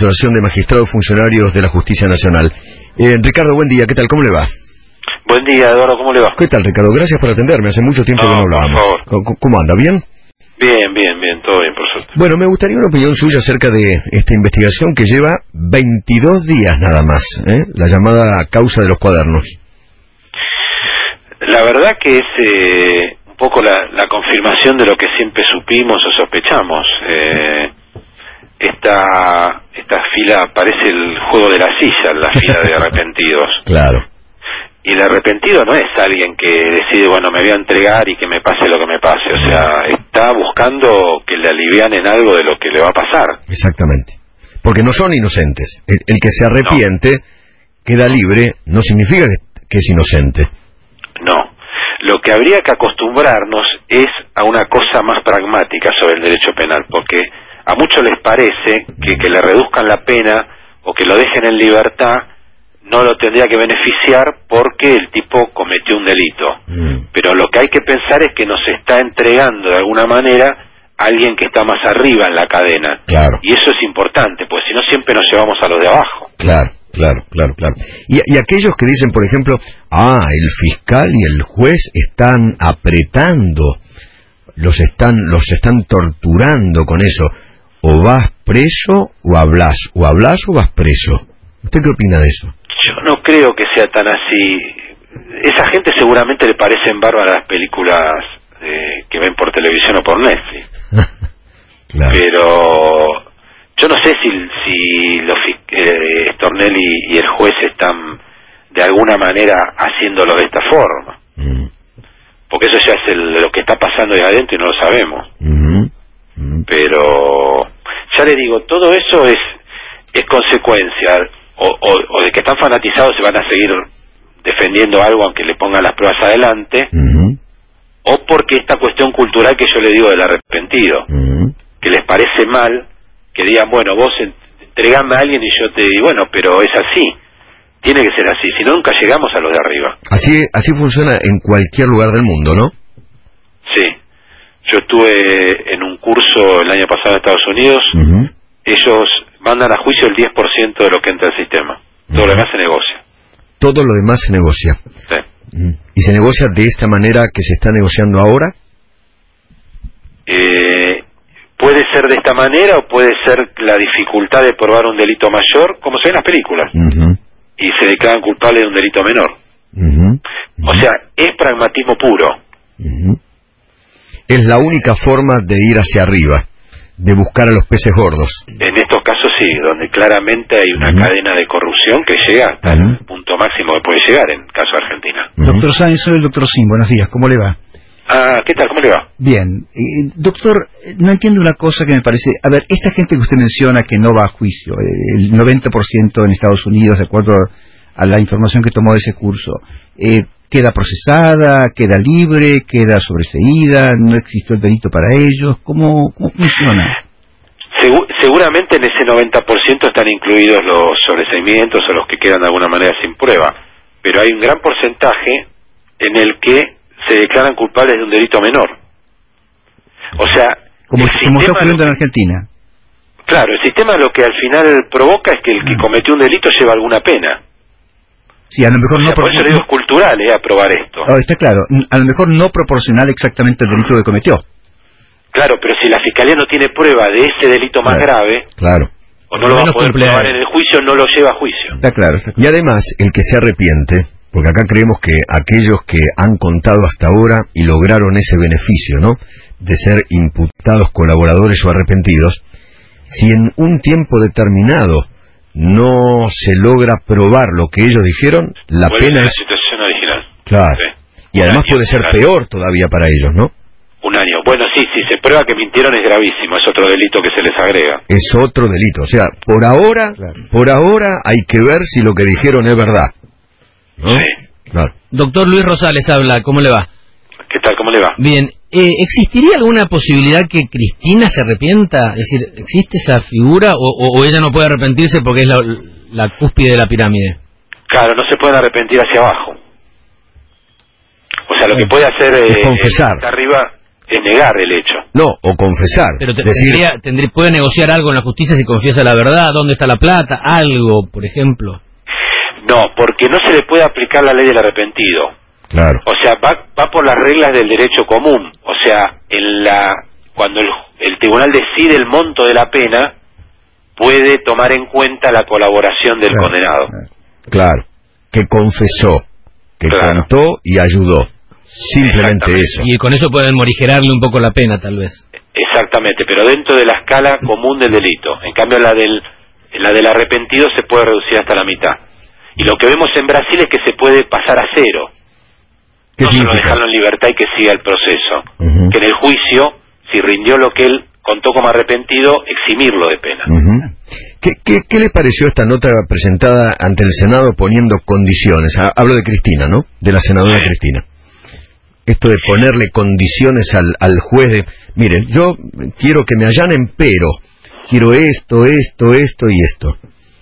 Administración de Magistrados Funcionarios de la Justicia Nacional. Ricardo, buen día, ¿qué tal? ¿Cómo le va? Buen día, Eduardo, ¿cómo le va? ¿Qué tal, Ricardo? Gracias por atenderme, hace mucho tiempo que no hablábamos. Por favor. ¿Cómo anda? ¿Bien? Bien, todo bien, por suerte. Bueno, me gustaría una opinión suya acerca de esta investigación que lleva 22 días nada más, la llamada causa de los cuadernos. La verdad que es un poco la confirmación de lo que siempre supimos o sospechamos. Esta fila parece el juego de la silla, la fila de arrepentidos. Claro. Y el arrepentido no es alguien que decide, bueno, me voy a entregar y que me pase lo que me pase. O sea, está buscando que le alivianen algo de lo que le va a pasar. Exactamente. Porque no son inocentes. El que se arrepiente, queda libre, no significa que es inocente. No. Lo que habría que acostumbrarnos es a una cosa más pragmática sobre el derecho penal, porque a muchos les parece que le reduzcan la pena o que lo dejen en libertad no lo tendría que beneficiar porque el tipo cometió un delito. Pero lo que hay que pensar es que nos está entregando de alguna manera a alguien que está más arriba en la cadena. Claro. Y eso es importante, pues si no siempre nos llevamos a los de abajo. Claro. Y aquellos que dicen, por ejemplo, el fiscal y el juez están apretando, los están torturando con eso. O vas preso o hablas o vas preso. ¿Usted qué opina de eso? Yo no creo que sea tan así. Esa gente seguramente le parecen bárbaras las películas que ven por televisión o por Netflix. Claro. Pero yo no sé si Stornelli y el juez están de alguna manera haciéndolo de esta forma. Porque eso ya es lo que está pasando ahí adentro y no lo sabemos. Pero ya le digo, todo eso es consecuencia o de que están fanatizados se van a seguir defendiendo algo aunque le pongan las pruebas adelante, o porque esta cuestión cultural que yo le digo del arrepentido, que les parece mal que digan, bueno, vos entregame a alguien y yo te digo, bueno, pero es así, tiene que ser así, si no nunca llegamos a los de arriba. Así funciona en cualquier lugar del mundo, ¿no? Sí, yo estuve en un curso el año pasado en Estados Unidos. Ellos mandan a juicio el 10% de lo que entra al sistema. Todo lo demás se negocia. Todo lo demás se negocia. Sí. ¿Y se negocia de esta manera que se está negociando ahora? Puede ser de esta manera o puede ser la dificultad de probar un delito mayor, como se ve en las películas. Y se declaran culpables de un delito menor. O sea, es pragmatismo puro. Es la única forma de ir hacia arriba, de buscar a los peces gordos. En estos casos sí, donde claramente hay una cadena de corrupción que llega hasta el punto máximo que puede llegar en el caso de Argentina. Doctor Sáenz, soy el doctor Sim, buenos días, ¿cómo le va? ¿Qué tal? ¿Cómo le va? Bien. Doctor, no entiendo una cosa que me parece... A ver, esta gente que usted menciona que no va a juicio, el 90% en Estados Unidos, de acuerdo a la información que tomó de ese curso, ¿queda procesada, queda libre, queda sobreseída, no existió el delito para ellos? ¿Cómo funciona? Seguramente en ese 90% están incluidos los sobreseimientos o los que quedan de alguna manera sin prueba, pero hay un gran porcentaje en el que se declaran culpables de un delito menor. O sea, como está ocurriendo en Argentina. Claro, el sistema lo que al final provoca es que el que cometió un delito lleva alguna pena. Sí, a lo mejor por eso le digo es cultural, aprobar esto. Está claro, a lo mejor no proporcional exactamente al delito que cometió. Claro, pero si la fiscalía no tiene prueba de ese delito más grave, o no lo va a poder probar en el juicio, no lo lleva a juicio. Está claro. Y además, el que se arrepiente, porque acá creemos que aquellos que han contado hasta ahora y lograron ese beneficio, ¿no?, de ser imputados, colaboradores o arrepentidos, si en un tiempo determinado no se logra probar lo que ellos dijeron, la pena es... la situación original. Claro. Sí. Y además puede ser peor todavía para ellos, ¿no? Un año. Bueno, sí, si se prueba que mintieron es gravísimo, es otro delito que se les agrega. Es otro delito. O sea, por ahora hay que ver si lo que dijeron es verdad, ¿no? Sí. Claro. Doctor Luis Rosales habla, ¿cómo le va? ¿Qué tal? ¿Cómo le va? Bien. ¿Existiría alguna posibilidad que Cristina se arrepienta? Es decir, ¿existe esa figura o ella no puede arrepentirse porque es la cúspide de la pirámide? Claro, no se pueden arrepentir hacia abajo. O sea, lo que puede hacer es confesar. Arriba, es negar el hecho. No, o confesar. Pero decir, puede negociar algo en la justicia si confiesa la verdad, dónde está la plata, algo, por ejemplo. No, porque no se le puede aplicar la ley del arrepentido. claro, O sea, va por las reglas del derecho común. O sea, cuando el tribunal decide el monto de la pena, puede tomar en cuenta la colaboración del condenado. claro, que confesó, que contó y ayudó. Simplemente eso. Y con eso pueden morigerarle un poco la pena, tal vez. Exactamente, pero dentro de la escala común del delito. En cambio, la del arrepentido se puede reducir hasta la mitad. Y lo que vemos en Brasil es que se puede pasar a cero. ¿Qué No solo significa? dejarlo en libertad y que siga el proceso. Ujú. Que en el juicio, si rindió lo que él contó como arrepentido, eximirlo de pena. Ujú. ¿Qué le pareció esta nota presentada ante el Senado poniendo condiciones? Hablo de Cristina, ¿no? De la senadora Sí. Cristina. Esto de ponerle condiciones al juez de, miren, yo quiero que me allanen, pero quiero esto y esto.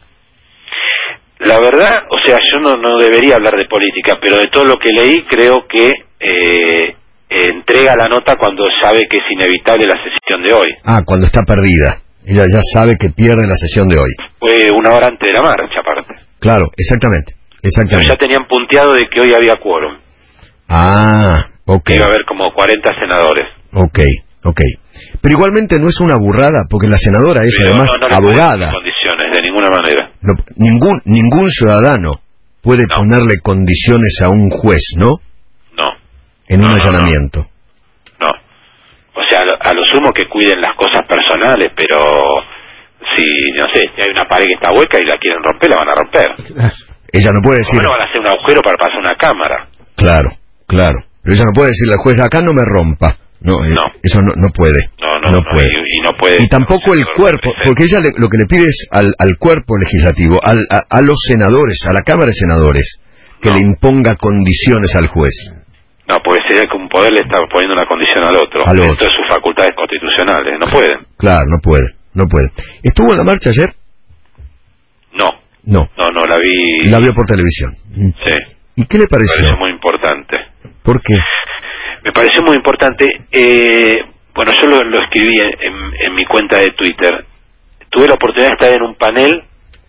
La verdad, o sea, yo no debería hablar de política, pero de todo lo que leí creo que entrega la nota cuando sabe que es inevitable la sesión de hoy. Cuando está perdida. Ella ya sabe que pierde la sesión de hoy. Fue una hora antes de la marcha, aparte. Claro, exactamente. Pero ya tenían punteado de que hoy había quórum. Ok. Que iba a haber como 40 senadores. Ok. Pero igualmente no es una burrada, porque la senadora es Pero además no le abogada. ponen condiciones, de ninguna manera. Ningún ciudadano puede ponerle condiciones a un juez, ¿no? No. En un allanamiento. No. O sea, a lo sumo que cuiden las cosas personales, pero si, no sé, si hay una pared que está hueca y la quieren romper, la van a romper. Ella no puede decir... Por lo menos van a hacer un agujero para pasar una cámara. Claro. Pero ella no puede decirle al juez, acá no me rompa. No. Eso no puede. No puede. Y no puede. Y tampoco el cuerpo, porque ella lo que le pide es al cuerpo legislativo, a los senadores, a la Cámara de Senadores, que le imponga condiciones al juez. No, porque sería que un poder le está poniendo una condición al otro. Esto es sus facultades constitucionales, no pueden. Claro, no puede. ¿Estuvo en la marcha ayer? No, la vi. La vio por televisión. Sí. ¿Y qué le pareció? Me pareció muy importante. ¿Por qué? Me pareció muy importante. Bueno, yo lo escribí en mi cuenta de Twitter. Tuve la oportunidad de estar en un panel.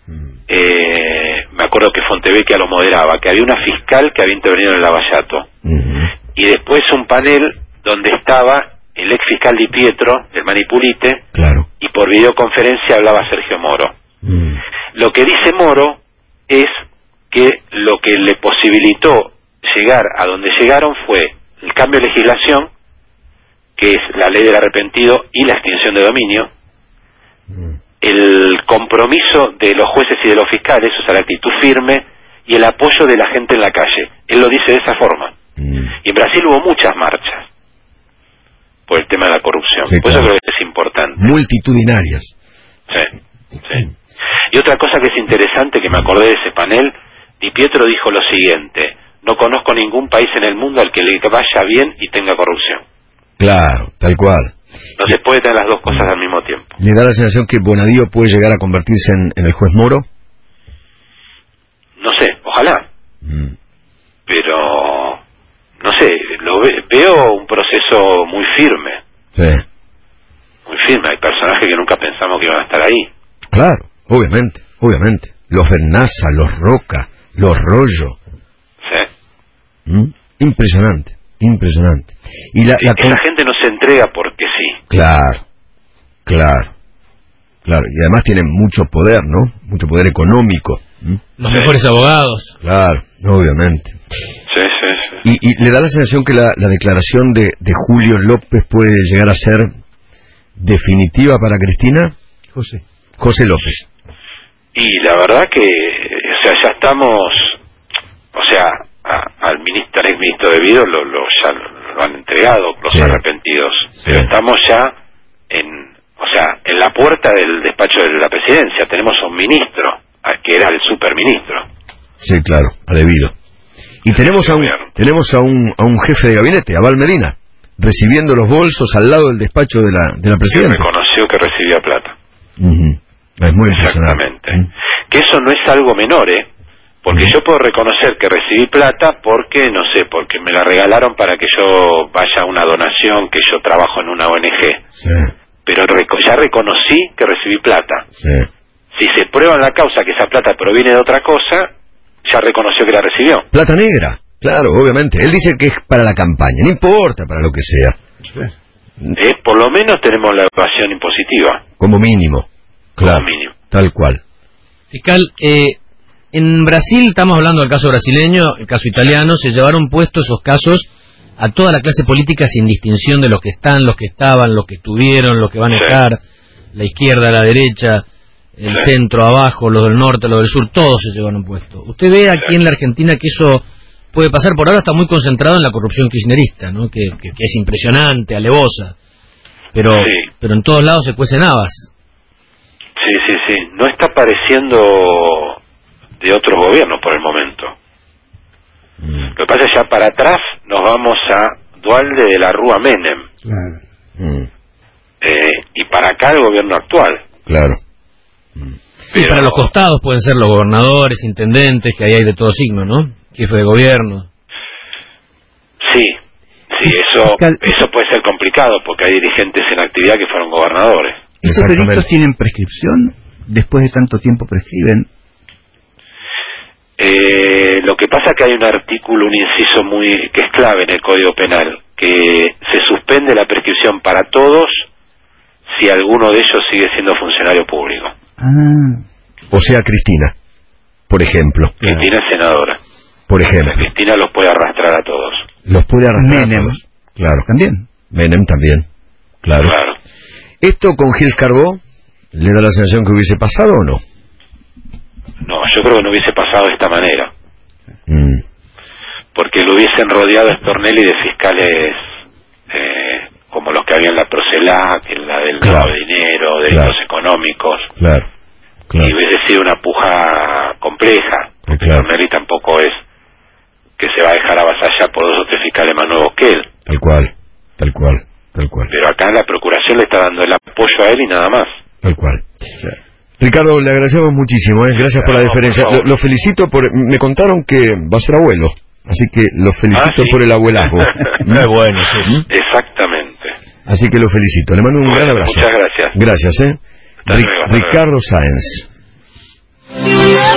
Me acuerdo que Fontevecchia lo moderaba, que había una fiscal que había intervenido en el Lavallato. Y después un panel donde estaba el ex fiscal Di Pietro, del Manipulite, y por videoconferencia hablaba Sergio Moro. Lo que dice Moro es que lo que le posibilitó llegar a donde llegaron fue el cambio de legislación, que es la ley del arrepentido y la extinción de dominio, el compromiso de los jueces y de los fiscales, o sea, la actitud firme y el apoyo de la gente en la calle. Él lo dice de esa forma. Y en Brasil hubo muchas marchas por el tema de la corrupción. Por eso creo que es importante. Multitudinarias. Sí. Y otra cosa que es interesante, que me acordé de ese panel, Di Pietro dijo lo siguiente: no conozco ningún país en el mundo al que le vaya bien y tenga corrupción. Claro, tal cual. No se puede tener las dos cosas al mismo tiempo. ¿Le da la sensación que Bonadío puede llegar a convertirse en el juez Moro? No sé, ojalá. Pero, no sé, veo un proceso muy firme. Sí. Muy firme. Hay personajes que nunca pensamos que iban a estar ahí. Claro, obviamente. Los Bernaza, los Roca, los Rollo. Sí. Impresionante. Y esa gente no se entrega porque sí. Claro. Y además tienen mucho poder, ¿no? Mucho poder económico. Los mejores abogados. Claro, obviamente. Sí. ¿Y le da la sensación que la declaración de Julio López puede llegar a ser definitiva para Cristina? José López. Y la verdad que, o sea, ya estamos, o sea, al ex ministro de Vido ya lo han entregado los arrepentidos, pero estamos ya en la puerta del despacho de la presidencia. Tenemos a un ministro, que era el superministro. Sí, claro, a Debido. Y tenemos a un jefe de gabinete, Abal Medina, recibiendo los bolsos al lado del despacho de la presidenta. Que reconoció que recibía plata. Es muy impresionante. Exactamente. Que eso no es algo menor, Porque yo puedo reconocer que recibí plata porque, no sé, porque me la regalaron para que yo vaya a una donación, que yo trabajo en una ONG. Sí. Pero ya reconocí que recibí plata. Sí. Si se prueba en la causa que esa plata proviene de otra cosa, ya reconoció que la recibió. Plata negra, claro, obviamente. Él dice que es para la campaña, no importa para lo que sea. Por lo menos tenemos la evasión impositiva. Como mínimo, claro, Como mínimo. tal cual. Fiscal, en Brasil, estamos hablando del caso brasileño, el caso italiano, se llevaron puestos esos casos a toda la clase política sin distinción de los que están, los que estaban, los que estuvieron, los que van a estar, la izquierda, la derecha, el centro, abajo, los del norte, los del sur, todos se llevaron puestos. ¿Usted ve aquí en la Argentina que eso puede pasar? Por ahora está muy concentrado en la corrupción kirchnerista, ¿no? que es impresionante, alevosa, pero en todos lados se cuecen habas. Sí. No está apareciendo de otros gobiernos por el momento. Lo que pasa es que ya para atrás nos vamos a Duhalde de la Rúa Menem. Claro. Y para acá el gobierno actual. Claro. Sí, para los costados pueden ser los gobernadores, intendentes, que ahí hay de todo signo, ¿no? Jefe de gobierno. Sí, eso puede ser complicado porque hay dirigentes en actividad que fueron gobernadores. ¿Estos delitos tienen prescripción? ¿Después de tanto tiempo prescriben? Lo que pasa es que hay un artículo, un inciso que es clave en el Código Penal, que se suspende la prescripción para todos si alguno de ellos sigue siendo funcionario público. O sea, Cristina, por ejemplo. Cristina es senadora. Por ejemplo. Cristina los puede arrastrar a todos. Los puede arrastrar Menem. a todos. Claro. También. Menem también. Claro. ¿Esto con Gil Carbó le da la sensación que hubiese pasado o no? No, yo creo que no hubiese pasado de esta manera. Porque lo hubiesen rodeado a Stornelli de fiscales como los que había en la Procelac, en la del lavado de dinero, delitos económicos. Claro. Y hubiese sido una puja compleja, porque Stornelli tampoco es que se va a dejar avasallar por 2 o 3 fiscales más nuevos que él. Tal cual. Pero acá la Procuración le está dando el apoyo a él y nada más. Tal cual. Ricardo, le agradecemos muchísimo, gracias por la deferencia. Lo felicito me contaron que va a ser abuelo, así que lo felicito por el abuelazgo. Muy bueno, sí. Exactamente. Así que lo felicito, le mando un gran abrazo. Muchas gracias. Gracias, Ricardo Sáenz.